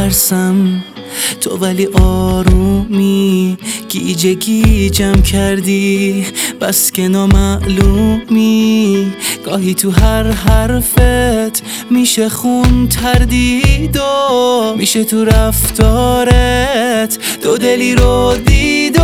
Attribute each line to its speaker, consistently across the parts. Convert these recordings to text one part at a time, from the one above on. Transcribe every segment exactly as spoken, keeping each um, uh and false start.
Speaker 1: میترسم تو ولی آرومی، گیجه گیجم کردی بس که نامعلومی. گاهی تو هر حرفت میشه خون تردید و میشه تو رفتارت دو دلی رو دید و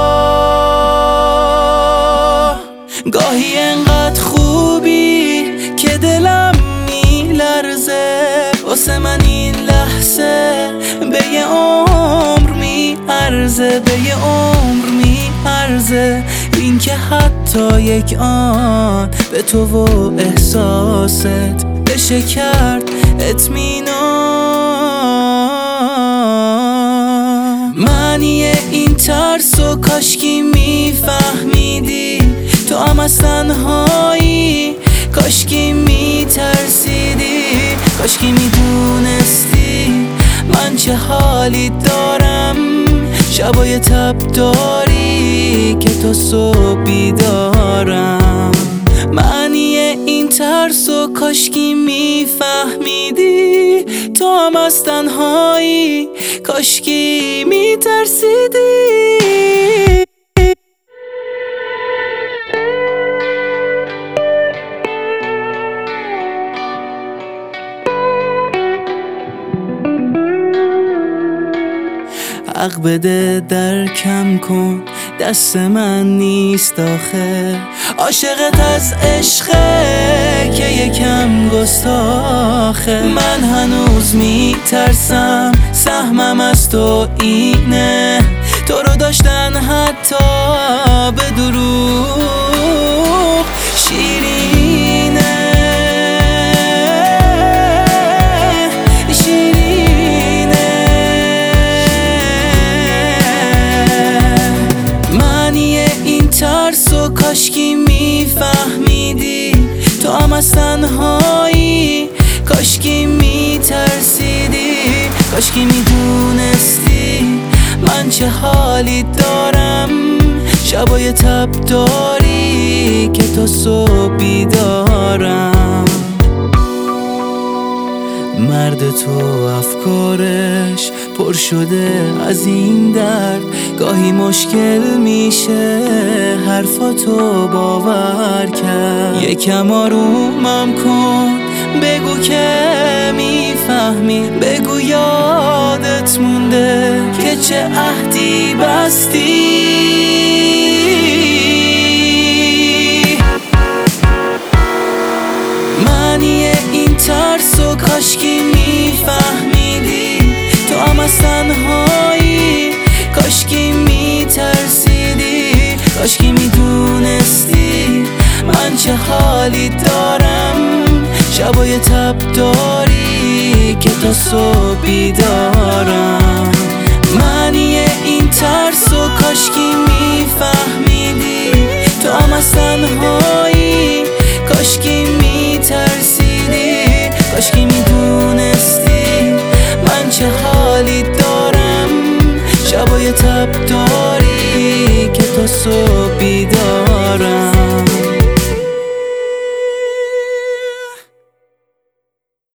Speaker 1: گاهی انقدر خوبی که دلم میلرزه واسه من این لحظه به یه عمر میارزه، به یه عمر میارزه این که حتی یک آن به تو و احساست بشه کرد اطمینان. معنی این ترس و کاشکی میفهمیدی تو هم از تنهایی، کاشکی میترسیدی، کاشکی میدونستی من چه حالی دارم شبای تب داری که تا صبح بیدارم. معنی این ترس و کاشکی میفهمیدی تو هم از تنهایی، کاشکی میترسیدی. حق بده درکم کن دست من نیست آخه، عاشقت از عشقه که یکم گستاخه. من هنوز میترسم سهمم از تو اینه تو رو داشتن حتی به دروغ شیرینه. ترس و کاشکی میفهمیدی تو هم از تنهایی، کاشکی میترسیدی، کاشکی میدونستی من چه حالی دارم شبای تب داری که تا صبح بیدارم. مرد تو افکارش پر شده از این درد، گاهی مشکل میشه حرفاتو باور کرد. یکم آرومم کن بگو که میفهمی، بگو یادت مونده که چه عهدی بستی. معنی این ترس و کاشکی میفهمیدی تو هم از تنهایی، کاشکی میترسیدی، کاشکی میدونستی من چه حالی دارم شبای تب داری که تا صبح بیدارم. معنی این ترس و کاشکی میفهمیدی تو هم از تنهایی، کاشکی میترسیدی، کاشکی میدونستی